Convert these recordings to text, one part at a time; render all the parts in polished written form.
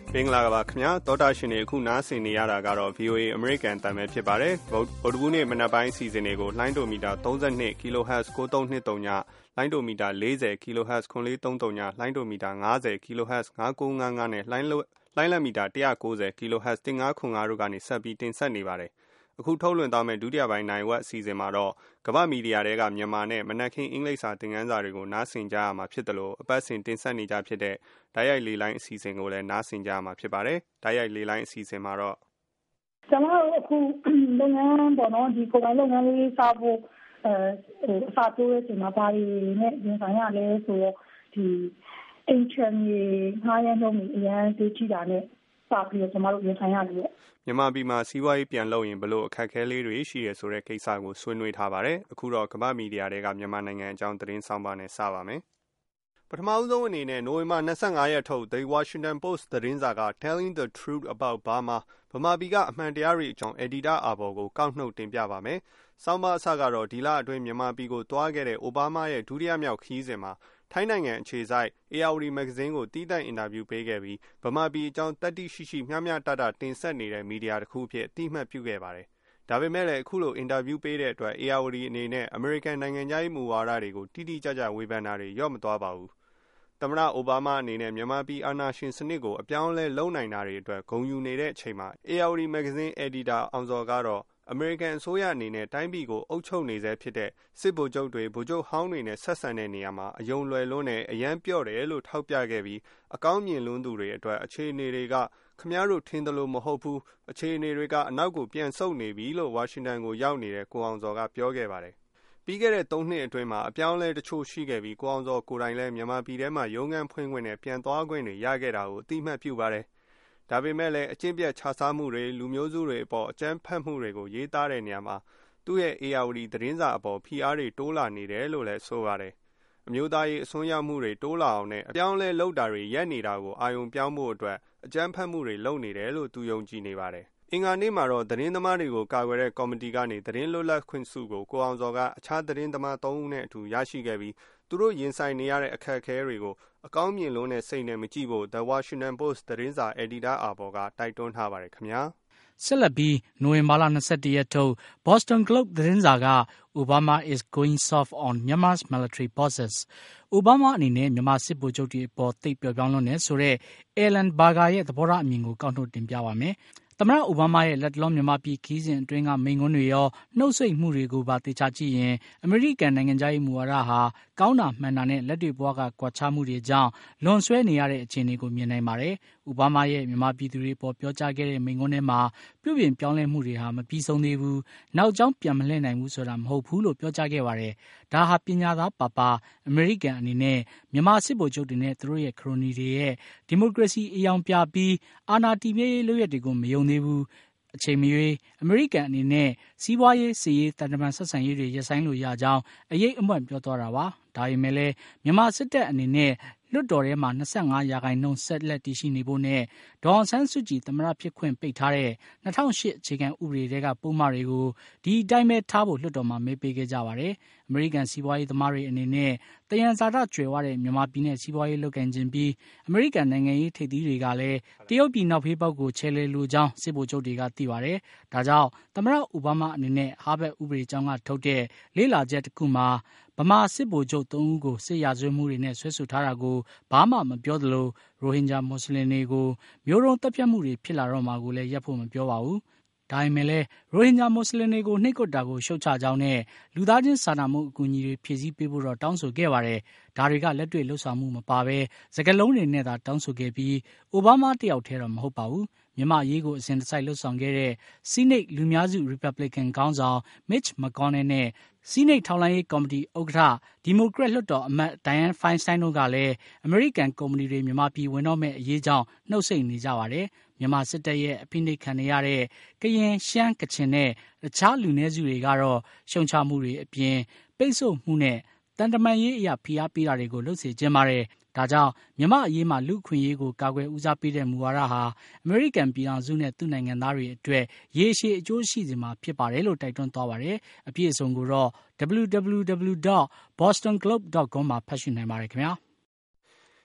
မင်္ဂလာပါခင်ဗျာသောတာရှင်တွေအခုနားဆင်နေရတာကတော့ VOA American တန်ပဲဖြစ်ပါတယ်ဗုဒ္ဓဘူးနေ့မနက်ပိုင်းအစီအစဉ်တွေကိုလိုင်းဒိုမီတာ32 kHz 9323ညလိုင်းဒိုမီတာ40 kHz 9433ညလိုင်းဒိုမီတာ50 kHz 9955နဲ့လိုင်းလက်မီတာ190 kHz 1505တို့ကနေဆက်ပြီးတင်ဆက်နေပါတယ်အခုထုတ်လွှင့်သွားမယ့်ဒုတိယပိုင်းနိုင်ဝက်အစီအစဉ်မှာတော့ကမ္ဘာမီဒီယာတွေကမြန်မာနဲ့မနက်ခင်းအင်္ဂလိပ်စာသင်ခန်းစာတွေကိုနားဆင်ကြရမှာဖြစ်တယ်လို့အပတ်စဉ်တင်ဆက်နေကြဖြစ်တဲ့ဓာတ်ရိုက်လေးလိုင်းအစီအစဉ်ကိုလည်းနားဆင်ကြရမှာဖြစ်ပါတယ်ဓာတ်ရိုက်လေးလိုင်းအစီအစဉ်မှာတော့ကျွန်တော်အခုလုပ်ငန်းပေါ့နော်ဒီကိုယ်ပိုင်လုပ်ငန်းလေးစဖို့အစားထိုးရဲ့ဒီမှာပါရီနဲ့ရင်ဆိုင်ရလဲဆိုတော့ဒီအင်ချန်ကြီးငှားရမ်းမှုအရင်သိချတာနဲ့စပြီးတော့ကျွန်တော်တို့ရင်ဆိုင်ရတယ်မြန်မာပြည်မှာစီးပွားရေးပြန်လုပ်ရင်ဘလို့အခက်အခဲလေးတွေရှိရဆိုတဲ့ကိစ္စကိုဆွေးနွေးထားပါတယ်အခုတော့ကမ္ဘာမီဒီယာတွေကမြန်မာနိုင်ငံအကြောင်းသတင်းဆောင်ပါနဲ့စပါမယ်ပထမဆုံးအနေနဲ့နိုဝင်ဘာ25ရက်ထုတ် The Washington Post သတင်းစာက Telling the Truth About Burma ဗမာပြည်ကအမှန်တရားတွေအကြောင်း Editor အာဘော်ကိုကောက်နှုတ်တင်ပြပါမယ်။ဆောင်းပါးအစကတော့ဒီလအတွင်းမြန်မာပြည်ကိုတွားခဲ့တဲ့အိုဘားမားရဲ့ဒုတိယမြောက်ခရီးစဉ်မှာထိုင်းနိုင်ငံအခြေစိုက် ARD မဂ္ဂဇင်းကိုတီးသန့်အင်တာဗျူးပေးခဲ့ပြီးဗမာပြည်အကြောင်းတတ်သိရှိရှိမျှမျှတတတင်ဆက်နေတဲ့မီဒီယာတစ်ခုအဖြစ်အတိအမှတ်ပြုခဲ့ပါတယ်။ဒါပေမဲ့လည်းအခုလိုအင်တာဗျူးပေးတဲ့အတွက် ARD အနေနဲ့ American နိုင်ငံခြားရေးမူဝါဒတွေကိုတိတိကျကျဝေဖန်တာတွေလျော့မသွားပါဘူး။သမ္မတအိုဘားမားအနေနဲ့မြန်မာပြည်အာဏာရှင်စနစ်ကိုအပြောင်းအလဲလုပ်နိုင်တာတွေအတွက်ဂုဏ်ယူနေတဲ့အချိန်မှာ ARD မဂ္ဂဇင်း Editor အောင်စော်ကတော့အမေရိကန်အစိုးရအနေနဲ့တိုင်းပြည်ကိုအုပ်ချုပ်နေဆဲဖြစ်တဲ့စစ်ဗိုလ်ချုပ်တွေဗိုလ်ချုပ်ဟောင်းတွေနဲ့ဆက်ဆံတဲ့နေရာမှာအယုံလွယ်လွန်းနဲ့အယမ်းပြော့တယ်လို့ထောက်ပြခဲ့ပြီးအကောင်းမြင်လွန်းသူတွေအတွက်အခြေအနေတွေကခမားတို့ထင်တယ်လို့မဟုတ်ဘူးအခြေအနေတွေကအနောက်ကိုပြန်ဆုတ်နေပြီလို့ဝါရှင်တန်ကိုရောက်နေတဲ့ကိုအောင်စော်ကပြောခဲ့ပါတယ်ပြီးခဲ့တဲ့3နှစ်အတွင်းမှာအပြောင်းအလဲတချို့ရှိခဲ့ပြီးကိုအောင်စော်ကိုယ်တိုင်လည်းမြန်မာပြည်ထဲမှာရုံးခန်းဖွင့်ခွင့်နဲ့ပြန်သွားခွင့်တွေရခဲ့တာကိုအတိအမှတ်ပြုပါတယ်ဒါပေမဲ့လည်းအကျင့်ပြတ်ခြစားမှုတွေလူမျိုးစုတွေအပေါ်အကြမ်းဖက်မှုတွေကိုရေးသားတဲ့နေရာမှာသူ့ရဲ့ ARD သတင်းစာအပေါ်ဖိအားတွေတိုးလာနေတယ်လို့လည်းဆိုပါတယ်အမျိုးသားရေးအစွန်းရောက်မှုတွေတိုးလာအောင်နဲ့အပြောင်းလဲလုပ်တာတွေရက်နေတာကိုအာရုံပြောင်းဖို့အတွက်အကြမ်းဖက်မှုတွေလုပ်နေတယ်လို့သူယုံကြည်နေပါတယ်အင်္ဂါနေ့မှာတော့သတင်းသမားတွေကိုကာကွယ်တဲ့ကော်မတီကနေသတင်းလွတ်လပ်ခွင့်စုကိုကိုအောင်စော်ကအခြားသတင်းသမား3ဦးနဲ့အတူရရှိခဲ့ပြီးသူတို့ရင်ဆိုင်နေရတဲ့အခက်အခဲတွေကိုအကောင်းမြင်လွန်းတဲ့စိတ်နဲ့မကြည့်ဖို့ The Washington Post သတင်းစာ Editor အာဘော်ကတိုက်တွန်းထားပါတယ်ခင်ဗျာဆက်လက်ပြီးနိုဝင်ဘာလ21ရက်ထုတ် Boston Globe သတင်းစာက Obama is going soft on Myanmar's military bosses Obama အနေနဲ့မြန်မာစစ်ဗိုလ်ချုပ်တွေအပေါ်သိပ်ပျော့ပြောင်းလွန်းတယ်ဆိုတဲ့ Ellen Barger ရဲ့သဘောထားအမြင်ကိုကောက်နှုတ်တင်ပြပါမယ်သမ္မတအိုဘားမားရဲ့လက်တလောမြန်မာပြည်ခရီးစဉ်အတွင်းကမိန့်ခွန်းတွေရောနှုတ်ဆက်မှုတွေကိုပါသေချာကြည့်ရင်အမေရိကန်နိုင်ငံခြားရေးမူဝါဒဟာကောင်းတာမှန်တာနဲ့လက်တွေ့ဘဝကကွာခြားမှုတွေကြောင့်လွန်ဆွဲနေရတဲ့အခြေအနေကိုမြင်နိုင်ပါတယ်။အိုဘားမားရဲ့မြန်မာပြည်သူတွေပေါ်ပြောကြားခဲ့တဲ့မိန့်ခွန်းထဲမှာပြုပြင်ပြောင်းလဲမှုတွေဟာမပြီးဆုံးသေးဘူး။နောက်ကြောင်းပြန်မလှည့်နိုင်ဘူးဆိုတာမဟုတ်ဘူးလို့ပြောကြားခဲ့ပါတယ်။ဒါဟာပညာသားပါပါအမေရိကန်အနေနဲ့မြန်မာစစ်ဗိုလ်ချုပ်တွေနဲ့သူတို့ရဲ့ခရိုနီတွေရဲ့ဒီမိုကရေစီအယောင်ပြပြီးအာဏာတည်မြဲရေးလုပ်ရက်တွေကိုမယုံသေးဘူးအချိန်မရွေးအမေရိကန်အနေနဲ့စီးပွားရေးစစ်ရေးတန်တမန်ဆက်ဆံရေးတွေရပ်ဆိုင်းလို့ရကြောင်းအရေးအမွတ်ပြောသွားတာပါဒါပေမဲ့လည်းမြန်မာစစ်တပ်အနေနဲ့လွတ်တော်ထဲမှာ25%ဆက်လက်တည်ရှိနေဖို့နဲ့ဒေါ်အောင်ဆန်းစုကြည်သမ္မတဖြစ်ခွင့်ပိတ်ထားတဲ့2008အခြေခံဥပဒေတွေကပုံမှန်တွေကိုဒီအတိုင်းပဲထားဖို့လွတ်တော်မှာမေးပေးခဲ့ကြပါတယ်အမေရိကန်စီးပွားရေးသမားတွေအနေနဲ့တယံဇာတကျွယ်ဝတဲ့မြန်မာပြည်နဲ့စီးပွားရေးလုပ်ကိုင်ခြင်းပြီးအမေရိကန်နိုင်ငံရေးထိပ်သီးတွေကလည်းတရုတ်ပြည်နောက်ဖေးပေါက်ကိုချဲလဲလိုကြောင်းစစ်ဗိုလ်ချုပ်တွေကသိပါတယ်ဒါကြောင့်သမ္မတအိုဘားမားအနေနဲ့ဟာဘတ်ဥပဒေကျောင်းကထုတ်တဲ့လေ့လာချက်တစ်ခုမှာဗမာစစ်ဗိုလ်ချုပ်3ဦးကိုစစ်ရာဇဝတ်မှုတွေနဲ့ဆွဲဆိုထားတာကိုဘာမှမပြောသလိုရိုဟင်ဂျာမွတ်စလင်တွေကိုမျိုးတုံးတပ်ဖြတ်မှုတွေဖြစ်လာတော့မှာကိုလည်းရပ်ဖို့မပြောပါဘူးဒါပေမဲ့လည်းရိုဟင်ဂျာမွတ်စလင်တွေကိုနှိပ်ကွပ်တာကိုရှုတ်ချကြောင်းနဲ့လူသားချင်းစာနာမှုအကူအညီတွေဖြည့်ဆည်းပေးဖို့တော့တောင်းဆိုခဲ့ပါတယ်။ဒါတွေကလက်တွေ့လှုပ်ဆောင်မှုမပါဘဲစကားလုံးတွေနဲ့သာတောင်းဆိုခဲ့ပြီးအိုဘားမားတယောက်တည်းတော့မဟုတ်ပါဘူး။မြန်မာအရေးကိုအစဉ်တစိုက်လှုပ်ဆောင်ခဲ့တဲ့ဆီနိတ်လူများစု Republican ခေါင်းဆောင် Mitch McConnell နဲ့ဆီနိတ်ထောက်လှမ်းရေးကော်မတီဥက္ကဋ္ဌဒီမိုကရက်လွှတ်တော်အမတ် Dianne Feinstein တို့ကလည်းအမေရိကန်ကုမ္ပဏီတွေမြန်မာပြည်ဝင်တော့မဲ့အရေးကြောင့်နှုတ်ဆက်နေကြပါတယ်။မြန်မာစစ်တပ်ရဲ့အဖိနှိပ်ခံနေရတဲ့ကရင်ရှမ်းကချင်နဲ့တခြားလူနည်းစုတွေကတော့ရှုံချမှုတွေအပြင်ပိတ်ဆို့မှုနဲ့တန်တမာရေးအရာဖိအားပေးတာတွေကိုလှုပ်စေခြင်းပါတယ်။ဒါကြောင့်မြန်မာအရေးမှာလူခွင့်ရေးကိုကာကွယ်ဦးစားပေးတဲ့မူဝါဒဟာအမေရိကန်ပြည်ထောင်စုနဲ့သူ့နိုင်ငံသားတွေအတွက်ရေရှည်အကျိုးရှိစေမှာဖြစ်ပါတယ်လို့တိုက်တွန်းသွားပါတယ်။အပြည့်အစုံကိုတော့ www.bostonglobe.com မှာဖတ်ရှုနိုင်ပါတယ်ခင်ဗျာ။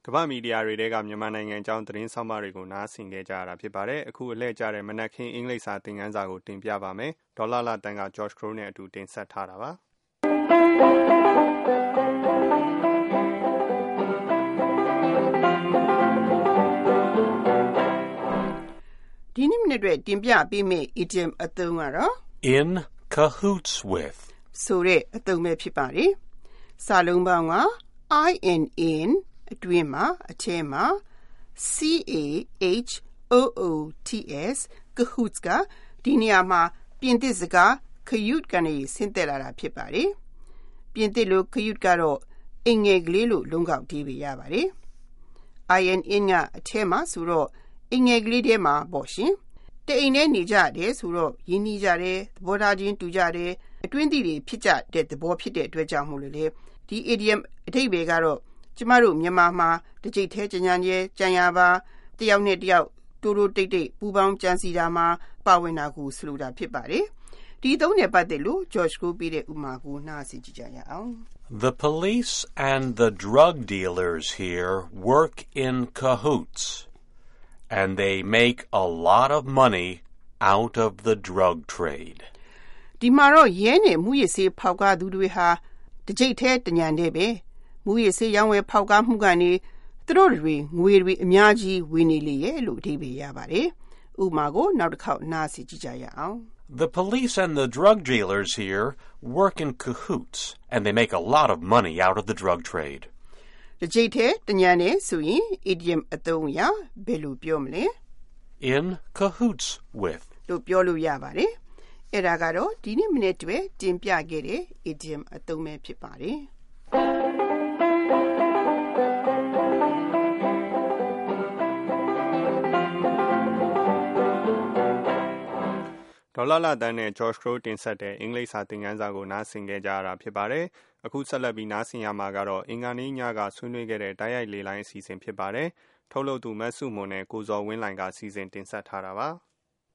ကမ္ဘာမီဒီယာတွေကမြန်မာနိုင်ငံအကြောင်းသတင်းဆောင်မတွေကိုနားဆင်ခဲ့ကြရတာဖြစ်ပါတယ်။အခုအလှည့်ကျတဲ့မနက်ခင်းအင်္ဂလိပ်စာသင်ခန်းစာကိုတင်ပြပါမယ်။ဒေါ်လာလာတန်က George Crow နဲ့အတူတင်ဆက်ထားတာပါ။ဒီနေ့မနေ့အတွက်တင်ပြပေးမယ့် idiom အသုံးကတော့ in cahoots with ဆိုတဲ့အသုံးပဲဖြစ်ပါတယ်။စာလုံးပေါင်းက in အတွင်းမှာအထဲမှာ CAHOOTS cahoots ကဒီနေရာမှာပြင်သစ်စကား cahute ကနေဆင်းသက်လာတာဖြစ်ပါတယ်။ပြင်သစ်လို cahute ကတော့အင်္ဂယ်ကလေးလို့လုံးကောက်တီးပေးရပါတယ်။ in ကအထဲမှာဆိုတော့အင်္ဂယ်ကလေးထဲမှာပေါ့ရှင်။တအိမ်ထဲနေကြတယ်ဆိုတော့ရင်းနှီးကြတယ်သဘောထားချင်းတူကြတယ်အတွင်းသီးတွေဖြစ်ကြတဲ့သဘောဖြစ်တဲ့အတွက်ကြောင့်မို့လို့လေဒီ idiom အဓိပ္ပာယ်ကတော့ကျမတို့မြန်မာမှာတစ်ကြိတ်သေးကြံကြံရပါတယောက်နဲ့တယောက်တိုးတိုးတိတ်တိတ်ပူပေါင်းကြံစီတာမှာပါဝင်တာကိုဆိုလိုတာဖြစ်ပါတယ်ဒီသုံးနဲ့ပတ်သက်လို့ George ကိုပေးတဲ့ဥပမာကိုနားဆင်ကြည့်ကြရအောင် The police and the drug dealers here work in cahoots and they make a lot of money out of the drug trade. ဒီမှာတော့ရဲနဲ့မူရစေးဖောက်ကားသူတွေဟာတစ်ကြိတ်သေးတညံတဲ့ပဲမူရစေးရောင်းဝယ်ဖောက်ကားမှုကနေသူတို့တွေငွေတွေအများကြီးဝင်နေလေရဲ့လို့အဓိပ္ပာယ်ရပါတယ်ဥပမာကိုနောက်တစ်ခေါက်နားဆင်ကြည့်ကြရအောင် The police and the drug dealers here work in cahoots and they make a lot of money out of the drug trade. တစ်ကြိတ်သေးတညံနဲ့ဆိုရင် idiom အသုံးအရဘယ်လိုပြောမလဲ In cahoots with လို့ပြောလို့ရပါတယ်အဲ့ဒါကတော့ဒီနေ့မနေ့တွေတင်ပြခဲ့တဲ့ idiom အသုံးပဲဖြစ်ပါတယ်ဒေါ်လာလာတန်နဲ့ George Crow တင်ဆက်တဲ့အင်္ဂလိပ်စာသင်ခန်းစာကိုနားဆင်ခဲ့ကြရတာဖြစ်ပါတယ်။အခုဆက်လက်ပြီးနားဆင်ရမှာကတော့အင်္ဂါနေ့ညကဆွေးနွေးခဲ့တဲ့တိုက်ရိုက်လေလိုင်းအစီအစဉ်ဖြစ်ပါတယ်။ထုတ်လုပ်သူမတ်စုမွန်နဲ့ကိုဇော်ဝင်းလိုင်ကစီစဉ်တင်ဆက်ထားတာပါ။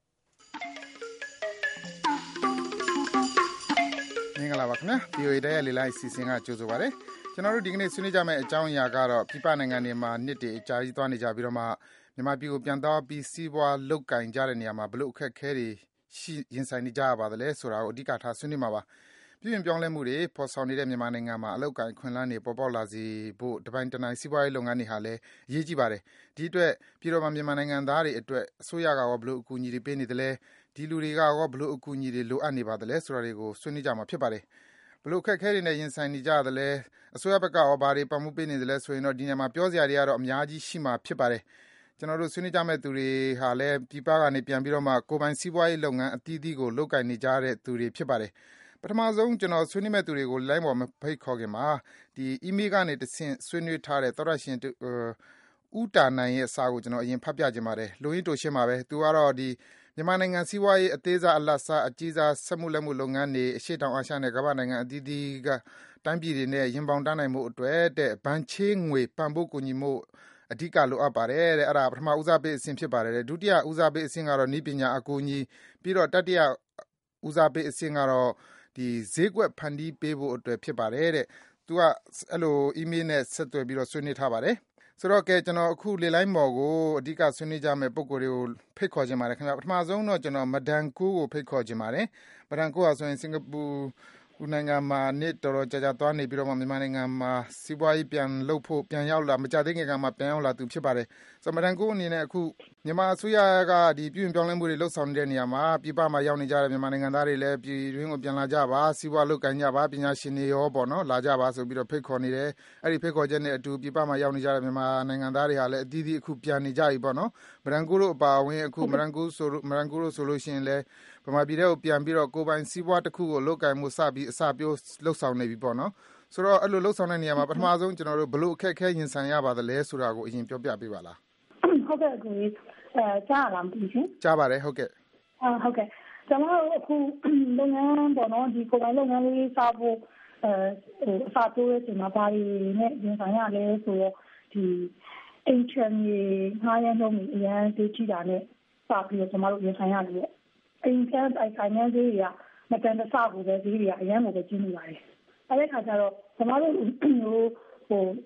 မင်္ဂလာပါခင်ဗျာ VOA တိုက်ရိုက်လေလိုင်းအစီအစဉ်ကကြိုဆိုပါရစေ။ကျွန်တော်တို့ဒီကနေ့ဆွေးနွေးကြမယ့်အကြောင်းအရာကတော့ပြည်ပနိုင်ငံတွေမှာနှစ်တည်းအကြာကြီးသွားနေကြပြီးတော့မှမြန်မာပြည်ကိုပြန်သွားပြီးစီးပွားလုပ်ကင်ကြတဲ့နေရာမှာဘလို့အခက်အခဲတွေရင်ဆိုင်နေကြရပါသလဲဆိုတာကိုအဓိကထားဆွေးနွေးမှာပါပြည်ပြင်ပြောင်းလဲမှုတွေပေါ်ဆောင်နေတဲ့မြန်မာနိုင်ငံမှာအလုပ်ကိုင်ခွင့်လန်းတွေပေါ်ပေါက်လာစေဖို့တပိုင်းတနိုင်စီးပွားရေးလုပ်ငန်းတွေဟာလည်းအရေးကြီးပါတယ်ဒီအတွက်ပြည်တော်မှာမြန်မာနိုင်ငံသားတွေအတွက်အစိုးရကရောဘလို့အကူအညီတွေပေးနေသလဲဒီလူတွေကရောဘလို့အကူအညီတွေလိုအပ်နေပါသလဲဆိုတာတွေကိုဆွေးနွေးကြမှာဖြစ်ပါတယ်ဘလို့အခက်အခဲတွေနဲ့ရင်ဆိုင်နေကြရသလဲအစိုးရဘက်ကရောဘာတွေပတ်မှုပေးနေသလဲဆိုရင်တော့ဒီနေရာမှာပြောစရာတွေကတော့အများကြီးရှိမှာဖြစ်ပါတယ်ကျွန်တော်တို့ဆွေးနွေးကြမယ့်သူတွေဟာလည်းပြည်ပကနေပြန်ပြီးတော့မှကိုယ်ပိုင်စီးပွားရေးလုပ်ငန်းအသီးသီးကိုလုပ်ကိုင်နေကြတဲ့သူတွေဖြစ်ပါတယ်ပထမဆုံးကျွန်တော်ဆွေးနွေးမယ့်သူတွေကို line ပေါ်မှာဖိတ်ခေါ်ခင်မှာဒီ email ကနေတဆင့်ဆွေးနွေးထားတဲ့သောရရှင်ဦးတာနိုင်ရဲ့စာကိုကျွန်တော်အရင်ဖတ်ပြခြင်းပါတယ်လူရင်းတိုရှင်းပါပဲသူကတော့ဒီမြန်မာနိုင်ငံစီးပွားရေးအသေးစားအလတ်စားအကြီးစားစက်မှုလက်မှုလုပ်ငန်းတွေအရှေ့တောင်အာရှနဲ့ကမ္ဘာနိုင်ငံအသီးသီးကတိုင်းပြည်တွေနဲ့ရင်ပေါင်တန်းနိုင်မှုအတွက်တဲ့ဘဏ်ချေးငွေပံ့ပိုးကူညီမှုအဓိကလိုအပ်ပါတယ်တဲ့အဲ့ဒါပထမဦးစားပေးအဆင့်ဖြစ်ပါတယ်တဲ့ဒုတိယဦးစားပေးအဆင့်ကတော့နည်းပညာအကူအညီပြီးတော့တတိယဦးစားပေးအဆင့်ကတော့ဒီဈေးကွက်ဖန်တီးပေးဖို့အတွက်ဖြစ်ပါတယ်တဲ့သူကအဲ့လို email နဲ့ဆက်သွယ်ပြီးတော့ဆွေးနွေးထားပါတယ်ဆိုတော့ကဲကျွန်တော်အခုလေလိုင်းမော်ကိုအဓိကဆွေးနွေးကြမယ့်ပုံကိုယ်တွေကိုဖိတ်ခေါ်ခြင်းပါတယ်ခင်ဗျာပထမဆုံးတော့ကျွန်တော်မဒန်ကိုဖိတ်ခေါ်ခြင်းပါတယ်မဒန်ကိုကဆိုရင်စင်ကာပူနိုင်ငံမှာနှစ်တော်တော်ကြာသွားနေပြီးတော့မှမြန်မာနိုင်ငံမှာစီးပွားရေးပြန်လုပ်ဖို့ပြန်ရောက်လာမကြသေးခင်ကမှပြန်ရောက်လာသူဖြစ်ပါတယ်ဆိုတော့မဒန်ကိုအနေနဲ့အခုမြန်မာအစိုးရကဒီပြည်ပြင်ပြောင်းလဲမှုတွေလှုပ်ဆောင်နေတဲ့နေရာမှာပြည်ပမှာရောက်နေကြတဲ့မြန်မာနိုင်ငံသားတွေလည်းပြည်တွင်းကိုပြန်လာကြပါစီးပွားလုပ်ကိုင်ကြပါပညာရှင်တွေရောပေါ့နော်လာကြပါဆိုပြီးတော့ဖိတ်ခေါ်နေတယ်အဲ့ဒီဖိတ်ခေါ်ချက်နဲ့အတူပြည်ပမှာရောက်နေကြတဲ့မြန်မာနိုင်ငံသားတွေဟာလည်းအသီးသီးအခုပြန်နေကြပြီပေါ့နော်မဒန်ကိုတို့အပါအဝင်အခုမဒန်ကိုဆိုလို့ရှိရင်လည်းဗမာပြည်ထဲကိုပြန်ပြီးတော့ကိုယ်ပိုင်စီးပွားတစ်ခုကိုလုပ်ကိုင်မှုစပြီးအစပြိုးလှုပ်ဆောင်နေပြီပေါ့နော်ဆိုတော့အဲ့လိုလှုပ်ဆောင်တဲ့နေရာမှာပထမဆုံးကျွန်တော်တို့ဘလို့အခက်အခဲရင်ဆိုင်ရပါသလဲဆိုတာကိုအရင်ပြောပြပေးပါလားဟုတ်ကဲ့ကိုကြားလားမသိဘူးရှင်ကြားပါတယ်ဟုတ်ကဲ့ဟုတ်ကဲ့ကျွန်တော်အခုလုပ်ငန်းပေါ့နော်ဒီကိုယ်ပိုင်လုပ်ငန်းလေးစဖို့အစတိုးရဲ့ဒီမှာပါရီနဲ့ရင်ဆိုင်ရလဲဆိုတော့ဒီအင်ချန်ကြီးငှားရမ်းလို့အရင်သိကြည့်တာနဲ့စပြီးတော့ကျွန်တော်တို့ရင်ဆိုင်ရတယ်ပေါ့အင်ချန်ဆိုင်နေသေးရမတန်တဆဘူးပဲဈေးတွေကအရင်ကပဲကျင်းနေပါတယ်အဲ့ဒီခါကျတော့ကျွန်တော်တို့ဟို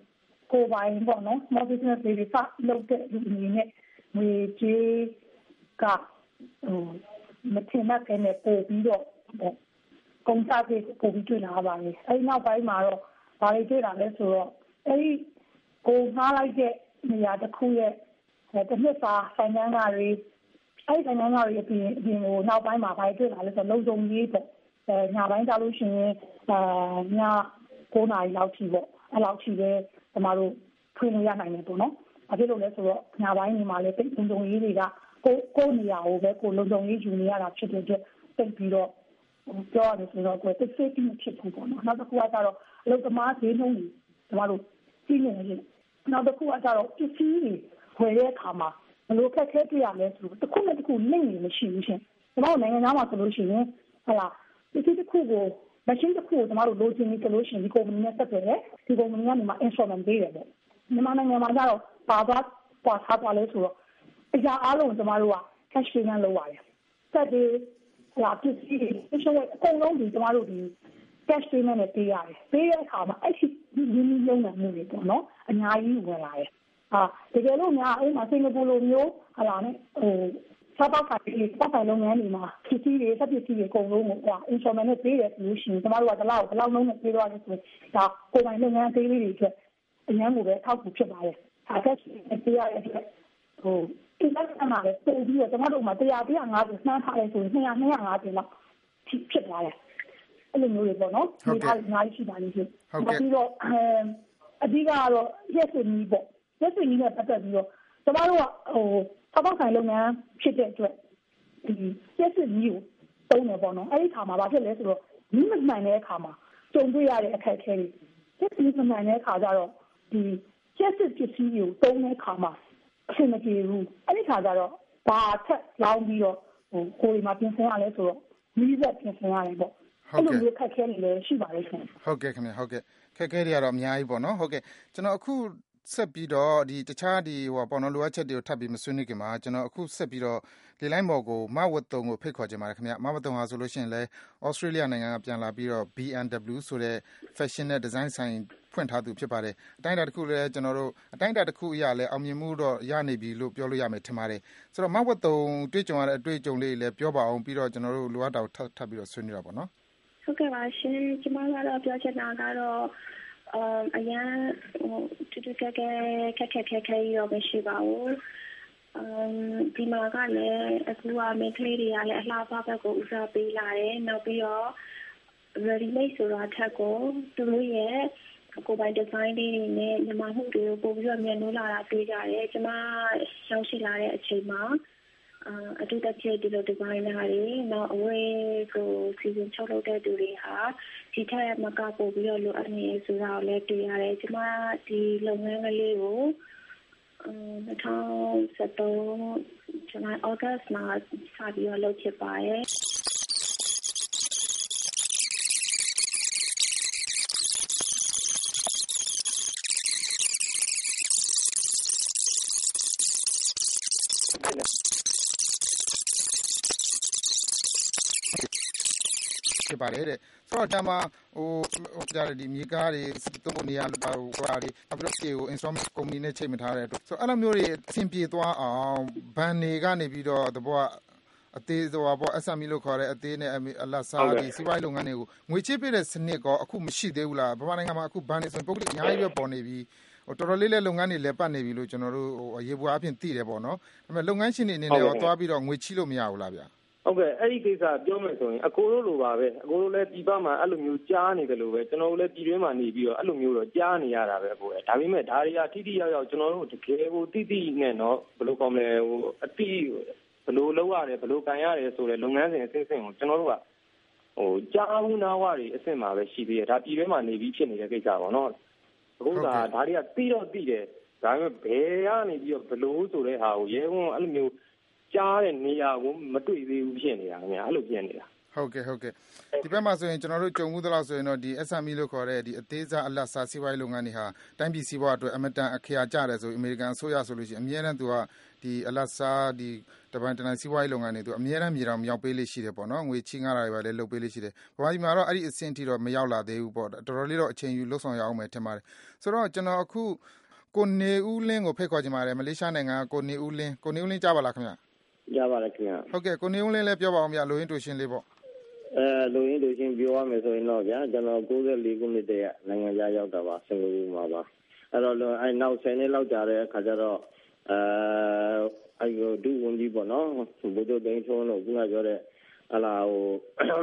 ကိုယ်ပိုင်ပေါ့နော် small business တွေစလုပ်တဲ့လူအနေနဲ့ငွေကြေးကမထင်မှတ်ပဲနဲ့ပို့ပြီးတော့ကုန်စားတွေပို့ပြီးတွေ့လာပါတယ်အဲဒီနောက်ပိုင်းမှာတော့ဘာတွေတွေ့လာလဲဆိုတော့အဲဒီကိုငှားလိုက်တဲ့နေရာတစ်ခုရဲ့တစ်နှစ်စာဆိုင်ငန်းကတွေအဲဒီဆိုင်ငန်းကတွေအပြင်ကိုနောက်ပိုင်းမှာဘာတွေတွေ့လာလဲဆိုတော့လုံခြုံရေးပေါ့ညပိုင်းကြလို့ရှိရင်ည9 နာရီလောက်ထိပေါ့အဲ့လောက်ထိပဲကျမတို့ဖွင့်လို့ရနိုင်တယ်ပေါ့နော်။ဘာဖြစ်လို့လဲဆိုတော့ညပိုင်းနေမှာလည်းလုံခြုံရေးတွေကကိုနေရာကိုပဲကိုလုံခြုံရေးယူနေရတာဖြစ်တဲ့အတွက်တိတ်ပြီးတော့ပြောရတယ်ဆိုတော့ကိုယ် safety မဖြစ်ဘူးပေါ့နော်။နောက်တစ်ခုကကျတော့အလုပ်သမားဈေးနှုန်းတွေကျမတို့ကြီးနေတယ်။နောက်တစ်ခုကကျတော့ပစ္စည်းတွေဝယ်တဲ့အခါမှာဘယ်လိုခက်ခဲတွေ့ရလဲဆိုတော့တစ်ခုနဲ့တစ်ခုလိမ့်နေမရှိဘူးရှင်။ကျမတို့နိုင်ငံသားမှာဆိုလို့ရှိရင်ဟုတ်လားပစ္စည်းတစ်ခုကိုmachine တစ်ခုကိုကျမတို့လိုချင်နေဆိုလို့ရှိရင်ဒီကုမ္ပဏီနဲ့ဆက်သွယ်တယ်ဒီကုမ္ပဏီကနေမှ instrument ပေးတယ်ပေါ့မြန်မာနိုင်ငံမှာကျတော့ပါသွားလဲဆိုတော့အရာအားလုံးကျမတို့က cash payment လုပ်ရတယ်ဆက်ပြီးလာပစ္စည်းတွေအကုန်လုံးဒီကျမတို့ဒီ cash payment နဲ့ပေးရတယ်ပေးတဲ့အခါမှာအဲ့ဒီရင်းနှီးမြှုပ်နှံမှုတွေပေါ့နော်အများကြီးဝင်လာတယ်တကယ်လို့များအဲ့မှာစင်ကာပူလိုမျိုးဟာလာနဲ့စားပေါက်ဆိုင်လုပ်ငန်းတွေမှာပစ္စည်းတွေစက်ပစ္စည်းတွေအကုန်လုံးကိုinstrument နဲ့ပေးတယ်ဆိုလို့ရှိရင်ကျမတို့ကဘယ်လောက်နှုန်းနဲ့ပေးတော့လဲဆိုတော့ဒါကိုယ်ပိုင်လုပ်ငန်းသေးလေးတွေအတွက်အញ្ញမ်းကိုပဲထောက်ကူဖြစ်ပါတယ်။ဒါကပေးရတဲ့အတွက်ဒီလက်ကမှလည်းပို့ပြီးတော့ကျမတို့မှာ150နှမ်းထားလဲဆိုရင်250လောက်ဖြစ်သွားတယ်။အဲ့လိုမျိုးတွေပေါ့နော်။ဒီထားအများကြီးရှိပါလိမ့်မယ်။ဟုတ်ကဲ့ပြီးတော့အဓိကတော့ရက်စင်ကြီးပေါ့။ရက်စင်ကြီးနဲ့ပတ်သက်ပြီးတော့ကျမတို့ကစားပေါက်ဆိုင်လုပ်ငန်းဖြစ်တဲ့အတွက်ဒီရက်စင်ကြီးကိုသုံးတယ်ပေါ့နော်။အဲ့ဒီခါမှာဘာဖြစ်လဲဆိုတော့မိမမှန်တဲ့အခါမှာကြုံတွေ့ရတဲ့အခက်အခဲတွေရက်စင်ကြီးမှန်တဲ့အခါကျတော့ဒီရက်စင်ပစ္စည်းကိုသုံးတဲ့အခါမှာအဆင်မပြေဘူးအဲ့ဒီခါကျတော့ဘာထက်လောင်းပြီးတော့ကိုယ်ဒီမှာပြင်ဆင်ရလဲဆိုတော့မိသက်ပြင်ဆင်ရတယ်ပေါ့အဲ့လိုမျိုးခက်ခဲနေလည်းရှိပါလိမ့်မယ်ဟုတ်ကဲ့ခင်ဗျဟုတ်ကဲ့ခက်ခဲတွေကတော့အများကြီးပေါ့နော်ဟုတ်ကဲ့ကျွန်တော်အခုဆက်ပြီးတော့ဒီတခြားဒီပေါ့နော်လိုအပ်ချက်တွေကိုထပ်ပြီးမဆွေးနွေးခင်မှာကျွန်တော်အခုဆက်ပြီးတော့လေလိုင်းပေါ်ကိုမဝတ်တုံကိုဖိတ်ခေါ်ခြင်းပါတယ်ခင်ဗျမဝတ်တုံဟာဆိုလို့ရှိရင်လည်းဩစတြေးလျနိုင်ငံကပြန်လာပြီးတော့ B&W ဆိုတဲ့ fashion နဲ့ design ဆိုင်ဖွင့်ထားသူဖြစ်ပါတယ်အတိုင်းအတာတစ်ခုလည်းကျွန်တော်တို့အတိုင်းအတာတစ်ခုအရာလည်းအောင်မြင်မှုတော့ရနေပြီလို့ပြောလို့ရမယ်ထင်ပါတယ်ဆိုတော့မဝတ်တုံတွေ့ကြုံရတဲ့အတွေ့အကြုံလေးလည်းပြောပါအောင်ပြီးတော့ကျွန်တော်တို့လိုအပ်တာကိုထပ်ပြီးတော့ဆွေးနွေးတာပေါ့နော်ဟုတ်ကဲ့ပါရှင်ကျမကတော့ပြောချင်တာကတော့အရင်တူတူကဲရောမရှိပါဘူးဒီမှာကလည်းအခုကမိန်းကလေးတွေကလည်းအလှပဘက်ကိုဦးစားပေးလာတယ်နောက်ပြီးတော့ ready made ဆိုတာထက်ကိုသူတို့ရဲ့ကိုယ်ပိုင် design လေးတွေနဲ့ညီမမှုတွေကိုပို့ပြီးတော့မြန်လို့လာတာတွေ့ကြတယ်ကျမရောက်ရှိလာတဲ့အချိန်မှာအတူတကျဒီလို designer တွေနောက်အဝေးကိုစီစဉ်ချုပ်လုပ်တဲ့သူတွေဟာဒီထက်မကပို့ပြီးတော့လိုအပ်နေဆိုတာကိုလည်းတွေ့ရတယ်ကျမဒီလုပ်ငန်းကလေးကို2013 July August မှာစပြီးတော့လုပ်ဖြစ်ပါတယ်ဖြစ်ပါတယ်တဲ့ဆိုတော့ဒါမှကြားတယ်ဒီမြေကားတွေသုံးနေရလို့ကွာတွေနောက်ပြီးတော့ပြေကို instrument company နဲ့ချိန်မထားတဲ့အတွက်ဆိုတော့အဲ့လိုမျိုးတွေအဆင်ပြေသွားအောင်ဘန်တွေကနေပြီးတော့တဘောအသေးပေါ့ SME လို့ခေါ်တဲ့အသေးနဲ့အလတ်စားဒီစီးပွားရေးလုပ်ငန်းတွေကိုငွေချစ်ပေးတဲ့စနစ်ကောအခုမရှိသေးဘူးလားဗမာနိုင်ငံမှာအခုဘန်တွေဆိုရင်ပုဂ္ဂလိကအများကြီးပဲပေါ်နေပြီတော်တော်လေးလုပ်ငန်းတွေလည်းပတ်နေပြီလို့ကျွန်တော်တို့ရေပေါ်အပြင်သိတယ်ပေါ့နော်ဒါပေမဲ့လုပ်ငန်းရှင်တွေအနေနဲ့ရောသွားပြီးတော့ငွေချီလို့မရဘူးလားဗျာဟုတ်ကဲ့အဲ့ဒီကိစ္စပြောမယ်ဆိုရင်အကိုတို့လိုပါပဲအကိုတို့လည်းဒီဘက်မှာအဲ့လိုမျိုးကြားနေတယ်လို့ပဲကျွန်တော်တို့လည်းပြည်တွင်းမှာနေပြီးတော့အဲ့လိုမျိုးတော့ကြားနေရတာပဲအကိုဒါပေမဲ့ဒါတွေကထိထိရောက်ရောက်ကျွန်တော်တို့တကယ်ကိုတိနဲ့တော့ဘယ်လိုကောင်းလဲအတိဘယ်လိုလုပ်ရတယ်ဘယ်လိုကန်ရတယ်ဆိုတဲ့လုပ်ငန်းစဉ်အဆင့်ကိုကျွန်တော်တို့ကကြားဘူးနားဝတွေအဆင့်မှာပဲရှိသေးတယ်ဒါပြည်တွင်းမှာနေပြီးဖြစ်နေတဲ့ကိစ္စပေါ့နော်အခုကဒါတွေကသိတော့သိတယ်ဒါပေမဲ့ဘယ်ကနေပြီးတော့ဘယ်လိုဆိုတဲ့ဟာကိုရဲဝံ့အဲ့လိုမျိုးကြားတဲ့နေရာကိုမတွေ့သေးဘူးဖြစ်နေတာခင်ဗျာအဲ့လိုဖြစ်နေတာဟဟုတ်ကဲ့ဒီဘက်မှာဆိုရင်ကျွန်တော်တို့ကြုံမှုသလောက်ဆိုရင်တော့ဒီ SME လို့ခေါ်တဲ့ဒီအသေးစားအလတ်စားစီးပွားရေးလုပ်ငန်းတွေဟာတိုင်းပြည်စီးပွားအတွက်အမတန်အခရာကျတယ်ဆိုအမေရိကန်အစိုးရဆိုလို့ရှိရင်အများနဲ့သူကဒီအလတ်စားဒီတပိုင်းတနိုင်စီးပွားရေးလုပ်ငန်းတွေသူအများနဲ့မြေတောင်မြောက်ပေးလေးရှိတယ်ပေါ့နော်ငွေချင်းကားတာတွေပါလေလုပ်ပေးလေးရှိတယ်ဗမာပြည်မှာတော့အဲ့ဒီအဆင့်ထိတော့မရောက်လာသေးဘူးပေါ့တော်တော်လေးတော့အချိန်ယူလှုပ်ဆောင်ရအောင်မယ်ထင်ပါတယ်ဆိုတော့ကျွန်တော်အခုကိုနေဦးလင်းကိုဖိတ်ခေါ်ချင်ပါတယ်မလေးရှားနိုင်ငံကကိုနေဦးလင်းကြားပါလားခင်ဗျကြားပါလားခင်ဗျဟုတ်ကဲ့ကိုနေဦးလင်းလည်းပြောပါအောင်ဗျလိုရင်းတူရှင်းလေးပေါ့လိုရင်းတူရှင်းပြောရမယ်ဆိုရင်တော့ဗျာကျွန်တော်94ခုနှစ်တည်းကနိုင်ငံခြားရောက်တာပါစင်ကာပူမှာပါအဲ့တော့အဲ့နောက်10နှစ်လောက်ကြာတဲ့အခါကျတော့အဲ့ဒုဝန်ကြီးပေါ့နော်ဘုဒ္ဓတိန်ချုံးလို့ခုနပြောတဲ့ဟလာဟို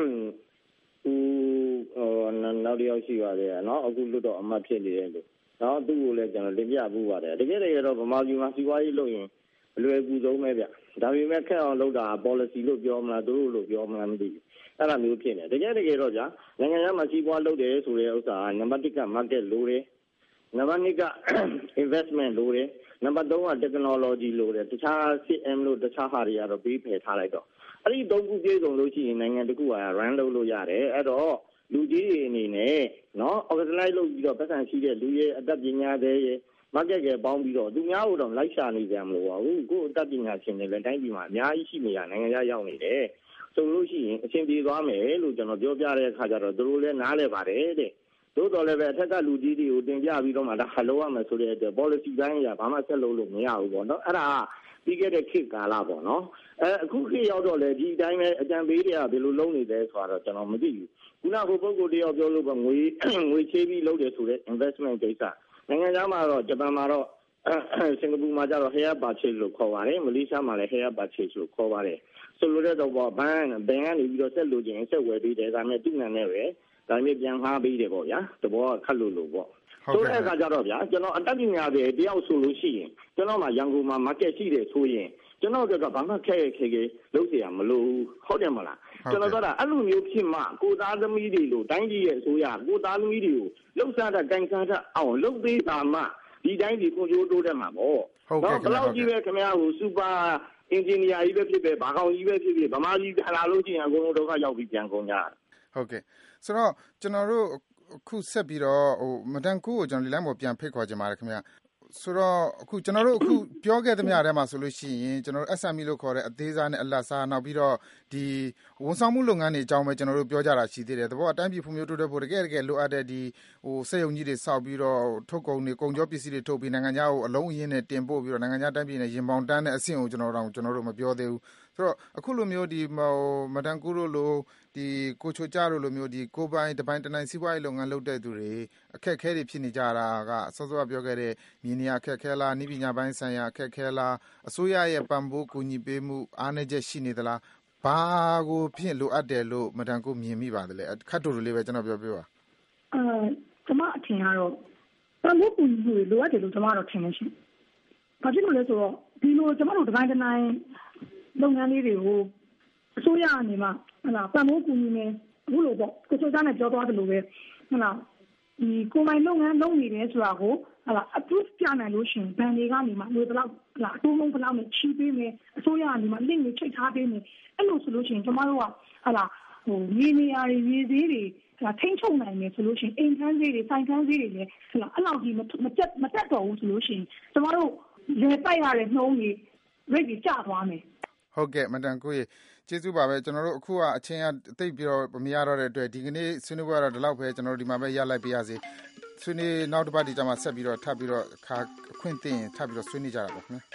နောက်တစ်ယောက်ရှိပါတယ်နော်အခုလွတ်တော့အမှတ်ဖြစ်နေတယ်လို့နော်သူ့ကိုလည်းကျွန်တော်တင်ပြပူးပါတယ်တကယ်တကယ်တော့ဗမာပြည်မှာစီးပွားရေးလုပ်ရင်အလွယ်ကူဆုံးပဲဗျဒါပေမဲ့ခက်အောင်လုပ်တာ policy လို့ပြောမလားသူတို့လို့ပြောမလားမသိဘူးအဲ့လိုမျိုးဖြစ်နေတကယ်တော့ဗျာနိုင်ငံခြားမှာစီးပွားလုပ်တယ်ဆိုတဲ့ဥစ္စာကနံပါတ်1က market လိုတယ်နံပါတ်2က investment လိုတယ်နံပါတ်3က technology လိုတယ်တခြား CM လို့တခြားဟာတွေကတော့ပြီးဖယ်ထားလိုက်တော့အဲ့ဒီ3ခုပြည့်စုံလို့ရှိရင်နိုင်ငံတစ်ခုက run လုပ်လို့ရတယ်အဲ့တော့လူကြီးတွေအနေနဲ့နော် organize လုပ်ပြီးတော့ပတ်စံရှိတဲ့လူရဲ့အတတ်ပညာတွေရဲ့ market ကပေါင်းပြီးတော့သူများတို့တော့လိုက်ရှာနေကြမလို့ပါဘူးကိုယ်အတတ်ပညာရှင်တွေလည်းတိုင်းပြည်မှာအများကြီးရှိနေရနိုင်ငံခြားရောက်နေတယ်ဆိုလို့ရှိရင်အဆင်ပြေသွားမယ်လို့ကျွန်တော်ပြောပြတဲ့အခါကျတော့သူတို့လည်းနားလည်ပါတယ်တဲ့သို့တော်လည်းပဲအထက်ကလူကြီးတွေကိုတင်ပြပြီးတော့မှဒါလုပ်ရမယ်ဆိုတဲ့အတွက် policy တိုင်းကဘာမှဆက်လုပ်လို့မရဘူးပေါ့နော်အဲ့ဒါပြီးခဲ့တဲ့ခေတ်ကာလပေါ့နော်အခုခေတ်ရောက်တော့လေဒီအတိုင်းပဲအကြံပေးတွေကဘယ်လိုလုပ်နေလဲဆိုတော့ကျွန်တော်မသိဘူးခုနကပုဂ္ဂိုလ်တယောက်ပြောလို့ပဲငွေချေးပြီးလုပ်တယ်ဆိုတဲ့ investment ကိစ္စနိုင်ငံခြားမှာတော့ဂျပန်မှာတော့စင်ကာပူမှာကျတော့ hire purchase လို့ခေါ်ပါတယ်မလေးရှားမှာလည်း hire purchase လို့ခေါ်ပါတယ်ဆိုလိုတဲ့တော့ဘန်ကနေပြီးတော့ဆက်လို့ချင်းဆက်ဝယ်ပြီးတယ်ဒါနဲ့သူ့နာနဲ့ပဲဒါမျိုးပြန်ငှားပြီးတယ်ပေါ့ဗျာတဘောကခတ်လို့ပေါ့ဆိုတဲ့အခါကျတော့ဗျာကျွန်တော်အတက်ပညာတွေတယောက်ဆိုလို့ရှိရင်ကျွန်တော်မှရန်ကုန်မှာ market ရှိတယ်ဆိုရင်ကျွန်တော်ကဘာမှခဲလုပ်เสียမလို့ဟုတ်တယ်မလားကျွန်တော်ကအဲ့လိုမျိုးဖြစ်မှကိုသားသမီးတွေလို့တိုင်းပြည်ရဲ့အစိုးရကိုသားသမီးတွေကိုလှုပ်ရှားတဲ့တိုင်စားတဲ့အောင်လှုပ်သေးတာမှဒီတိုင်းပြည်ကိုကြိုးတိုးတဲ့မှာပေါ့တော့ဘယ်လောက်ကြီးပဲခင်ဗျားကိုစူပါအင်ဂျင်နီယာကြီးပဲဖြစ်ပဲဘာကောင်ကြီးပဲဖြစ်ဖြစ်ဗမာပြည်ကလာလို့ရှိရင်အကုန်လုံးဒုက္ခရောက်ပြီးပြန်ကုန်ကြတယ်ဟုတ်ကဲ့ဆိုတော့ကျွန်တော်တို့အခုဆက်ပြီးတော့မတန်ကူကိုကျွန်တော်ဒီလိုင်းပေါ်ပြန်ဖိတ်ခေါ်ချင်ပါတယ်ခင်ဗျာဆိုတော့အခုကျွန်တော်တို့အခုပြောခဲ့သမျှထဲမှာဆိုလို့ရှိရင်ကျွန်တော်တို့ SME လို့ခေါ်တဲ့အသေးစားနဲ့အလတ်စားနောက်ပြီးတော့ဒီဝန်ဆောင်မှုလုပ်ငန်းတွေအကြောင်းပဲကျွန်တော်တို့ပြောကြတာရှိသေးတယ်။တဘောအတိုင်းပြည်ဖွံ့ဖြိုးတိုးတက်ဖို့တကယ်လိုအပ်တဲ့ဒီစက်ရုံကြီးတွေစောက်ပြီးတော့ထုတ်ကုန်တွေကုန်ကျော်ပစ္စည်းတွေထုတ်ပြီးနိုင်ငံခြားကိုအလုံးအရင်းနဲ့တင်ပို့ပြီးတော့နိုင်ငံခြားတိုင်းပြည်နဲ့ရင်ပေါင်တန်းတဲ့အဆင့်ကိုကျွန်တော်တို့မပြောသေးဘူး။ဆိုတော့အခုလိုမျိုးဒီမတန်ကူတို့လိုဒီကိုချိုကြတို့လိုမျိုးဒီကိုပိုင်းတပိုင်းတနိုင်စီးပွားရေးလုပ်ငန်းလုပ်တဲ့သူတွေအခက်အခဲတွေဖြစ်နေကြတာကစောစောကပြောခဲ့တဲ့မြင်းနေရအခက်အခဲလားနိပညာပိုင်းဆိုင်ရာအခက်အခဲလားအစိုးရရဲ့ပံ့ပိုးကူညီပေးမှုအားနည်းချက်ရှိနေသလားဘာကိုဖြစ်လိုအပ်တယ်လို့မတန်ကူမြင်မိပါသလဲခတ်တူလေးပဲကျွန်တော်ပြောပြပါကျွန်မအထင်ကတော့ပံ့ပိုးကူညီမှုလိုအပ်တယ်လို့ကျွန်မတော့ထင်နေရှိဘာဖြစ်လို့လဲဆိုတော့ဒီလိုကျွန်မတို့တပိုင်းတနိုင်လုပ်ငန်းလေးတွေကိုအစိုးရအနေမှာပံ့ပိုးကူညီနေအခုလိုပေါ့ကိုချိုသားနဲ့ပြောသွားတယ်လို့ပဲဒီကိုမိုင်လုပ်ငန်းလုပ်နေတယ်ဆိုတာကိုapprove ပြနိုင်လို့ရှိရင်ဘဏ်တွေကနေမှငွေဘယ်လောက်အတိုးနှုန်းဘယ်လောက်နဲ့ချီးပေးမယ်အစိုးရကနေမှ link တွေချိတ်ထားပေးမယ်အဲ့လိုဆိုလို့ရှိရင်ကျွန်မတို့ကမြေနေရာတွေမြေဈေးတွေထိန်းချုပ်နိုင်မယ်ဆိုလို့ရှိရင်အိမ်ခန်းဈေးတွေဆိုင်ခန်းဈေးတွေလည်းအဲ့လောက်ကြီးမတက်တော့ဘူးဆိုလို့ရှိရင်ကျွန်မတို့လေပိုက်ရတဲ့နှုန်းကြီး rate ကြီးကျသွားမယ်ဟုတ်ကဲ့မတန်ကိုကျေးဇူးပါပဲကျွန်တော်တို့အခုကအချင်းကတိတ်ပြီးတော့မရတော့တဲ့အတွက်ဒီကနေ့ဆွေးနွေးပွဲတော့ဒီလောက်ပဲကျွန်တော်တို့ဒီမှာပဲရလိုက်ပြရစီဆွေးနွေးနောက်တစ်ပတ်ဒီကြမှာဆက်ပြီးတော့ထပ်ပြီးတော့အခါအခွင့်သိရင်ထပ်ပြီးတော့ဆွေးနွေးကြတာပါခင်ဗျာ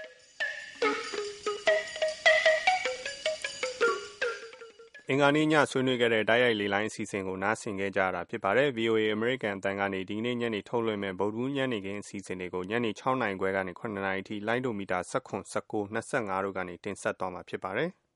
အင်္ဂါနေ့ညဆွေးနွေးခဲ့တဲ့တိုက်ရိုက်လေလိုင်းအစီအစဉ်ကိုနားဆင်ခဲ့ကြရတာဖြစ်ပါတယ်။ VOA American အသံကနေဒီနေ့ညနေထုတ်လွှင့်မဲ့ဗုဒ္ဓဟူးညနေခင်းအစီအစဉ်တွေကိုညနေ6:00 နာရီခွဲကနေ9:00 နာရီအထိလိုင်းဒိုမီတာ19 19 25တို့ကနေတင်ဆက်သွားမှာဖြစ်ပါတယ်။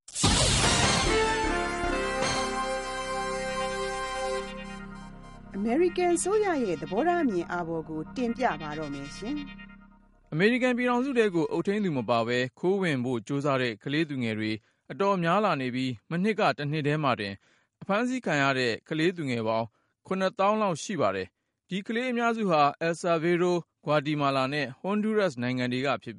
အမေရိကန်ဆိုရရဲ့သဘောထားအမြင်အာဘော်ကိုတင်ပြပါတော့မယ်ရှင်။အမေရိကန်ပြည်ထောင်စုတဲကိုအုပ်ထိန်းသူမပါဘဲခိုးဝင်ဖို့ကြိုးစားတဲ့ကလေးသူငယ်တွေအတော်များလာနေပြီးမနှစ်ကတစ်နှစ်ထဲမှာတင်အဖမ်းဆီးခံရတဲ့ကလေးသူငယ်ပေါင်း 9,000 လောက်ရှိပါတယ်။ဒီကလေးအများစုဟာEl Salvador, Guatemala နဲ့ Honduras နိုင်ငံတွေကဖြစ်ပြီး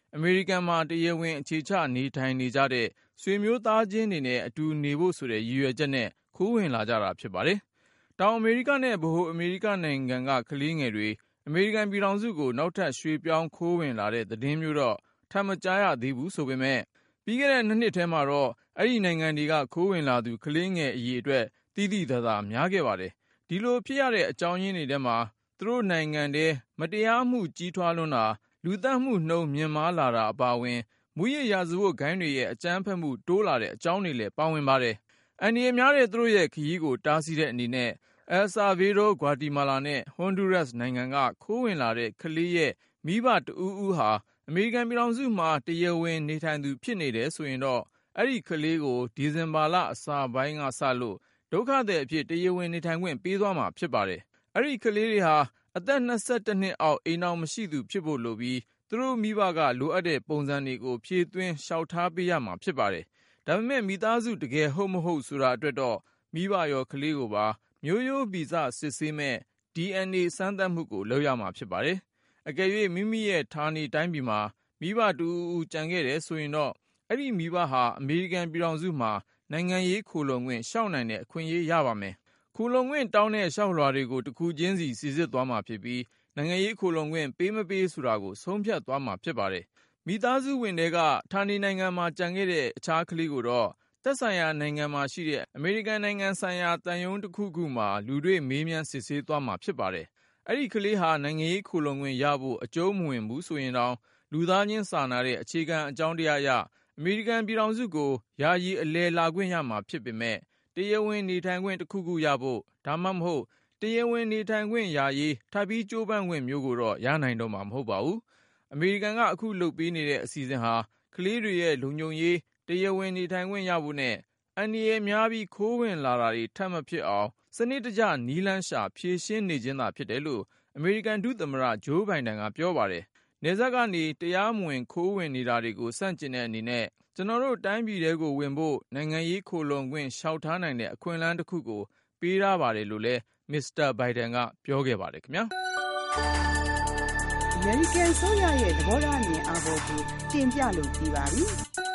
အမေရိကန်မှာတရားဝင်အခြေချနေထိုင်နေကြတဲ့ဆွေမျိုးသားချင်းတွေနဲ့အတူနေဖို့ဆိုတဲ့ရည်ရွယ်ချက်နဲ့ခိုးဝင်လာကြတာဖြစ်ပါတယ်။တောင်အမေရိကနဲ့ဗဟိုအမေရိကနိုင်ငံကကလေးငယ်တွေအမေရိကန်ပြည်ထောင်စုကိုနောက်ထပ်ရွှေ့ပြောင်းခိုးဝင်လာတဲ့သတင်းမျိုးတော့ထပ်မကြားရသေးဘူးဆိုပေမဲ့ပြီးခဲ့တဲ့2 နှစ်ထဲမှာတော့အဲ့ဒီနိုင်ငံတွေကခိုးဝင်လာသူကလေးငယ်အရေးအတွက်တိတိကျကျများခဲ့ပါတယ်။ဒီလိုဖြစ်ရတဲ့အကြောင်းရင်းတွေထဲမှာသူတို့နိုင်ငံထဲမတရားမှုကြီးထွားလွန်းတာလူသတ်မှုနှုန်းမြင့်မားလာတာအပါအဝင်မူရရာဇဝတ်ဂိုဏ်းတွေရဲ့အကြမ်းဖက်မှုတိုးလာတဲ့အကြောင်းတွေလည်းပါဝင်ပါတယ်။အန်ဒီရများတဲ့သူတို့ရဲ့ခရီးကိုတားဆီးတဲ့အနေနဲ့အယ်ဆာဗေဒိုဂွာတီမာလာနဲ့ဟွန်ဒူရပ်စ်နိုင်ငံကခိုးဝင်လာတဲ့ကလေးရဲ့မိဘတဦးဦးဟာအမေရိကန်ပြည်ထောင်စုမှာတရားဝင်နေထိုင်သူဖြစ်နေတယ်ဆိုရင်တော့အဲ့ဒီကလေးကိုဒီဇင်ဘာလအစပိုင်းကစလို့ဒုက္ခသည်အဖြစ်တရားဝင်နေထိုင်ခွင့်ပေးသွားမှာဖြစ်ပါတယ်။အဲ့ဒီကလေးတွေဟာအသက်22 နှစ်အောက်အိမ်အောင်မရှိသူဖြစ်ဖို့လိုပြီးသူတို့မိဘကလိုအပ်တဲ့ပုံစံတွေကိုဖြည့်သွင်းလျှောက်ထားပေးရမှာဖြစ်ပါတယ်။ဒါပေမဲ့မိသားစုတကယ်ဟုတ်မဟုတ်ဆိုတာအတွက်တော့မိဘရောကလေးကိုပါမျိုးရိုးဗီဇစစ်ဆေးမဲ့ DNA စမ်းသပ်မှုကိုလုပ်ရမှာဖြစ်ပါတယ်။အကယ်၍မိမိရဲ့ဌာနေတိုင်းပြည်မှာမိဘတူဦးကြံခဲ့တယ်ဆိုရင်တော့အဲ့ဒီမိဘဟာအမေရိကန်ပြည်ထောင်စုမှာနိုင်ငံရေးခိုလုံခွင့်ရှောက်နိုင်တဲ့အခွင့်အရေးရပါမယ်။ခိုလုံခွင့်တောင်းတဲ့ရှောက်လွှာတွေကိုတစ်ခုချင်းစီစစ်ဆေးသွားမှာဖြစ်ပြီးနိုင်ငံရေးခိုလုံခွင့်ပေးမပေးဆိုတာကိုဆုံးဖြတ်သွားမှာဖြစ်ပါတယ်။မိသားစုဝင်တွေကဌာနေနိုင်ငံမှာကြံခဲ့တဲ့အခြားကလေးကိုတော့သက်ဆိုင်ရာနိုင်ငံမှာရှိတဲ့အမေရိကန်နိုင်ငံဆိုင်ရာတန်ယုံတစ်ခုခုမှာလူတွေ့မေးမြန်းစစ်ဆေးသွားမှာဖြစ်ပါတယ်။အဲ့ဒီကလေးဟာနိုင်ငံရေးခိုလုံခွင့်ရဖို့အကျုံးမဝင်ဘူးဆိုရင်တော့လူသားချင်းစာနာတဲ့အခြေခံအကြောင်းတရားအရအမေရိကန်ပြည်ထောင်စုကိုယာယီအလည်လာခွင့်ရမှာဖြစ်ပေမဲ့တရားဝင်နေထိုင်ခွင့်တစ်ခုခုရဖို့ဒါမှမဟုတ်တရားဝင်နေထိုင်ခွင့်ရရေးထပ်ပြီးကြိုးပမ်းခွင့်မျိုးကိုတော့ရနိုင်တော့မှာမဟုတ်ပါဘူး။အမေရိကန်ကအခုလုပ်ပေးနေတဲ့အစီအစဉ်ဟာကလေးတွေရဲ့လုံခြုံရေးတရားဝင်နေထိုင်ခွင့်ရဖို့နဲ့အန္တရာယ်များပြီးခိုးဝင်လာတာတွေထပ်မဖြစ်အောင်စနစ်တကျနီးလန်းရှာဖြေရှင်းနေခြင်းသာဖြစ်တယ်လို့အမေရိကန်ဒုသမ္မတဂျိုးဘိုင်ဒန်ကပြောပါတယ်။နယ်စပ်ကနေတရားမဝင်ခိုးဝင်နေတာတွေကိုစန့်ကျင်တဲ့အနေနဲ့ကျွန်တော်တို့တိုင်းပြည်တွေကိုဝင်ဖို့နိုင်ငံရေးခိုလုံခွင့်ရှောက်ထားနိုင်တဲ့အခွင့်အလမ်းတစ်ခုကိုပေးထားပါတယ်လို့လည်းမစ္စတာဘိုင်ဒန်ကပြောခဲ့ပါတယ်ခင်ဗျာ။အမေရိကန်ဆိုရရဲ့သဘောထားအမြင်အားပေါ်ကိုတင်ပြလို့ပြီးပါပြီ။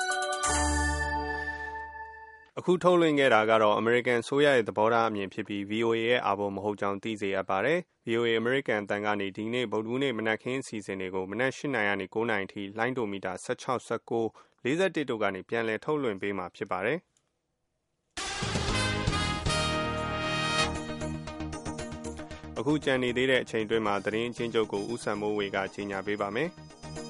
အခုထုတ်လွှင့်ခဲ့တာကတော့ American ဆိုရရဲ့သဘောထားအမြင်ဖြစ်ပြီး VOA ရဲ့အာဘော်မဟုတ်ကြောင်းသိစေရပါတယ်။ VOA American အသံကနေဒီနေ့ဗုဒ္ဓဟူးနေ့မနက်ခင်းအစီအစဉ်တွေကိုမနက်8 နာရီကနေ9 နာရီထိလိုင်းဒိုမီတာ16 19 41တို့ကနေပြန်လည်ထုတ်လွှင့်ပေးမှာဖြစ်ပါတယ်။အခုကြံနေသေးတဲ့အချိန်အတွင်းမှာသတင်းအချင်းချုပ်ကိုဦးစံမိုးဝေကကြီးညာပေးပါမယ်။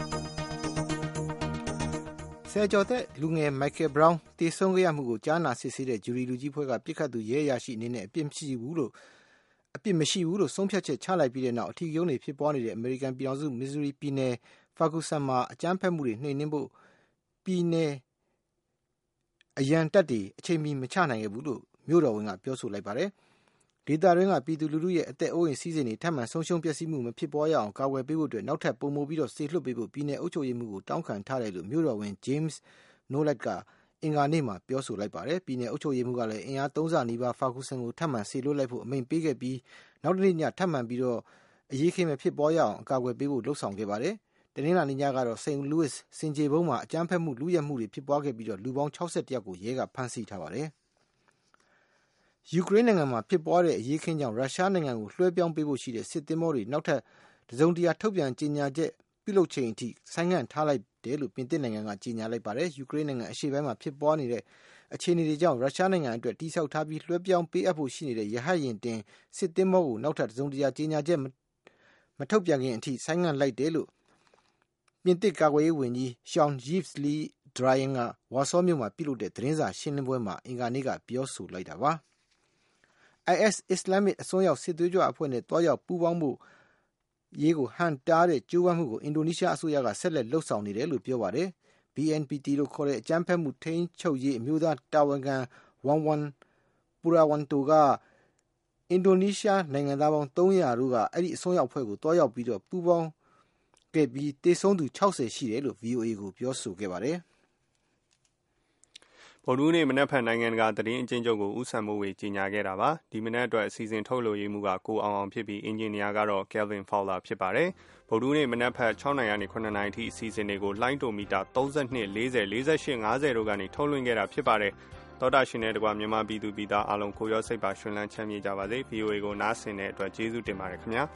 ဆယ်ကျော်သက်လူငယ်မိုက်ကယ်ဘရောင်းတည်ဆုံခဲ့ရမှုကိုကြားနာစစ်ဆေးတဲ့ဂျူရီလူကြီးဖွဲ့ကပြစ်ခတ်သူရဲအရာရှိအနေနဲ့အပြစ်မရှိဘူးလို့ဆုံးဖြတ်ချက်ချလိုက်ပြီးတဲ့နောက်အထီးကျုံတွေဖြစ်ပွားနေတဲ့အမေရိကန်ပြည်ထောင်စုမစ်ဇူရီပြည်နယ်ဖာဂူဆန်မှာအကြမ်းဖက်မှုတွေနှိမ်နင်းဖို့ပြည်နယ်အရန်တပ်တွေအချိန်မီမချနိုင်ခဲ့ဘူးလို့မြို့တော်ဝန်ကပြောဆိုလိုက်ပါတယ်။ဒေသတွင်းကပြည်သူလူထုရဲ့အသက်အိုးအိမ်စီးစိမ်တွေထပ်မံဆုံးရှုံးပျက်စီးမှုမဖြစ်ပေါ်ရအောင်ကာကွယ်ပေးဖို့အတွက်နောက်ထပ်ပုံမိုပြီးစေလွှတ်ပေးဖို့ပြည်နယ်အုပ်ချုပ်ရေးမှူးကိုတောင်းခံထားတယ်လို့မြို့တော်ဝန် James Nolet ကအင်္ဂါနေ့မှာပြောဆိုလိုက်ပါတယ်။ပြည်နယ်အုပ်ချုပ်ရေးမှူးကလည်းအင်အား3ဆနီးပါးဖာဂူဆန်ကိုထပ်မံစေလွှတ်လိုက်ဖို့အမိန့်ပေးခဲ့ပြီးနောက်တစ်နေ့ညထပ်မံပြီးတော့အရေးခင်းမဖြစ်ပေါ်ရအောင်အကာအကွယ်ပေးဖို့လှုံ့ဆော်ခဲ့ပါတယ်။တနင်္လာနေ့ညကတော့ St. Louis စင်ကြေဘုံမှာအကြမ်းဖက်မှုလူရဲမှုတွေဖြစ်ပွားခဲ့ပြီးတော့လူပေါင်း61ယောက်ကိုရဲကဖမ်းဆီးထားပါတယ်။ယူကရိန်းနိုင်ငံမှာဖြစ်ပွားတဲ့အရေးခင်းကြောင့်ရုရှားနိုင်ငံကိုလွှဲပြောင်းပေးဖို့ရှိတဲ့စစ်သင်္ဘောတွေနောက်ထပ်တစုံတရာထုတ်ပြန်ကြေညာချက်ပြုလုပ်ချိန်အထိဆိုင်းငံ့ထားလိုက်တယ်လို့ပြင်သစ်နိုင်ငံကကြေညာလိုက်ပါတယ်။ယူကရိန်းနိုင်ငံအရှေ့ပိုင်းမှာဖြစ်ပွားနေတဲ့အခြေအနေတွေကြောင့်ရုရှားနိုင်ငံအတွက်တိစောက်ထားပြီးလွှဲပြောင်းပေးအပ်ဖို့ရှိနေတဲ့ရဟတ်ယာဉ်တင်စစ်သင်္ဘောကိုနောက်ထပ်တစုံတရာကြေညာချက်မထုတ်ပြန်ခင်အထိဆိုင်းငံ့လိုက်တယ်လို့ပြင်သစ်ကာကွယ်ရေးဝန်ကြီး Jean-Yves Le Drian ကဝါဆောမြို့မှာပြုလုပ်တဲ့သတင်းစာရှင်းလင်းပွဲမှာအင်္ဂါနေ့ကပြောဆိုလိုက်တာပါ။ IS အစ္စလာမစ်အစွန်းရောက်စစ်သွေးကြွအဖွဲ့နဲ့တွားရောက်ပူးပေါင်းဖို့ရေးကိုဟန်တားတဲ့ကြိုးပမ်းမှုကိုအင်ဒိုနီးရှားအစိုးရကဆက်လက်လှုပ်ဆောင်နေတယ်လို့ပြောပါတယ်။ BNPT လို့ခေါ်တဲ့အကြမ်းဖက်မှုထိန်းချုပ်ရေးအမျိုးသားတာဝန်ခံWawan Purawanto ကအင်ဒိုနီးရှားနိုင်ငံသားပေါင်း300တို့ကအဲ့ဒီအစွန်းရောက်အဖွဲ့ကိုတွားရောက်ပြီးတော့ပူးပေါင်းခဲ့ပြီးတေဆုံးသူ60ရှိတယ်လို့ VOA ကိုပြောဆိုခဲ့ပါတယ်။ဗုဒ္ဓဟူးနေ့မနက်ဖြန်နိုင်ငံတကာသတင်းအကျဉ်းချုပ်ကိုဦးဆန်မိုးဝေကြီးညာခဲ့တာပါဒီမနက်အတွက်အစီအစဉ်ထုတ်လွှင့်ရေးမှုကကိုအောင်ဖြစ်ပြီးအင်ဂျင်နီယာကတော့ Kelvin Fowler ဖြစ်ပါတယ်ဗုဒ္ဓဟူးနေ့မနက်ဖြန်6နာရီကနေ9နာရီထိအစီအစဉ်တွေကိုလိုင်းတိုမီတာ32 40 48 50တို့ကနေထုတ်လွှင့်ခဲ့တာဖြစ်ပါတယ်သောတာရှင်တဲ့တကွာမြန်မာပြည်သူပြည်သားအားလုံးကိုရောစိတ်ပါရှင်လန်းချမ်းမြေ့ကြပါစေ VOA ကိုနားဆင်တဲ့အတွက်ကျေးဇူးတင်ပါတယ်ခင်ဗျာ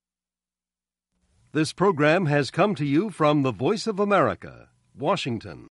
This program has come to you from the Voice of America, Washington.